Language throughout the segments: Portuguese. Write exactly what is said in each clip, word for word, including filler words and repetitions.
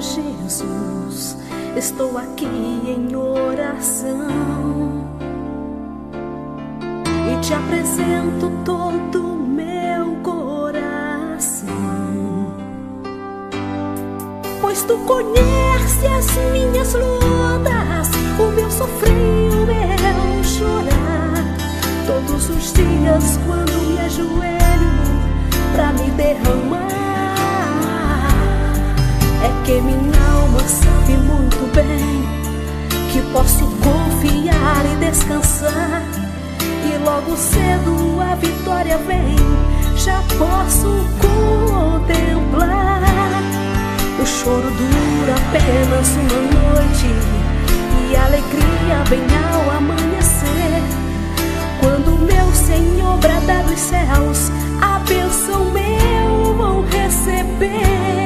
Jesus, estou aqui em oração e te apresento todo o meu coração, pois tu conheces as minhas lutas, o meu sofrer e o meu chorar. Todos os dias quando me ajoelho pra me derramar, é que minha alma sabe muito bem que posso confiar e descansar, e logo cedo a vitória vem. Já posso contemplar. O choro dura apenas uma noite e a alegria vem ao amanhecer, quando meu Senhor bradar dos céus, a bênção meu vão receber.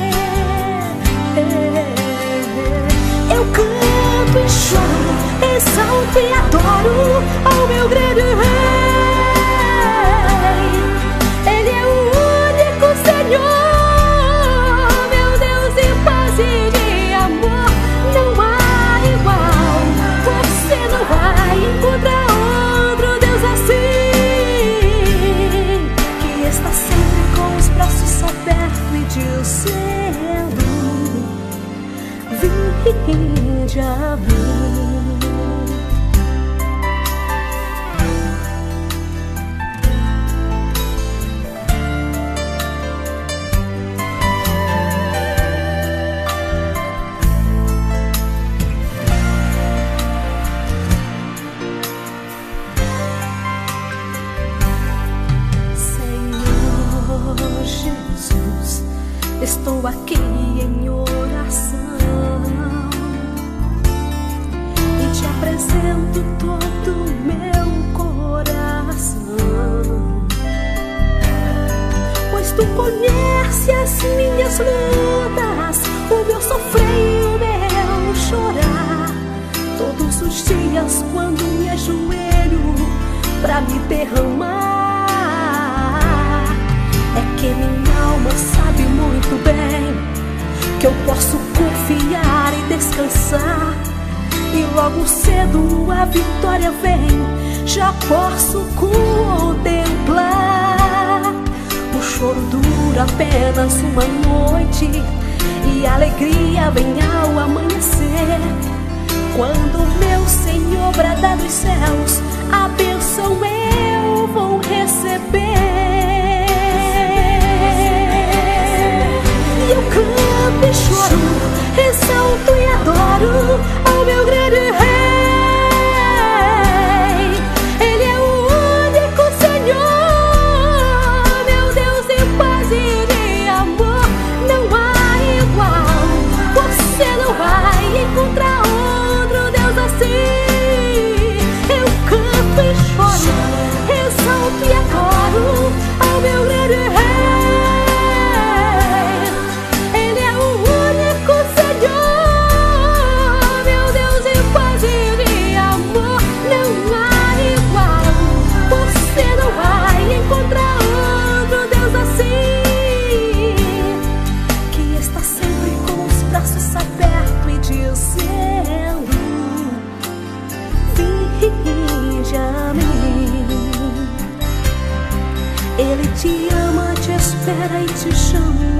Eu canto e choro, exalto e adoro ao meu grande Rei. Ele é o único Senhor, meu Deus de paz e de amor. Não há igual, você não vai encontrar outro Deus assim, que está sempre com os braços abertos e dizendo: vinde a mim. Senhor Jesus, estou aqui em oração e te apresento todo o meu coração, pois tu conheces as minhas lutas, o meu sofrer e o meu chorar. Todos os dias quando me ajoelho pra me derramar, é que minha alma sabe muito bem que eu posso confiar e descansar, e logo cedo a vitória vem. Já posso contemplar. O choro dura apenas uma noite e a alegria vem ao amanhecer, quando meu Senhor bradar dos céus, a bênção eu vou receber. E eu canto e choro, exalto e adoro ao meu grande Rei. Ele é o único Senhor, meu Deus de paz e de amor. Não há igual, você não vai encontrar outro Deus assim. Eu canto e choro, exalto e adoro ao meu grande Rei. Ele te ama, te espera e te chama.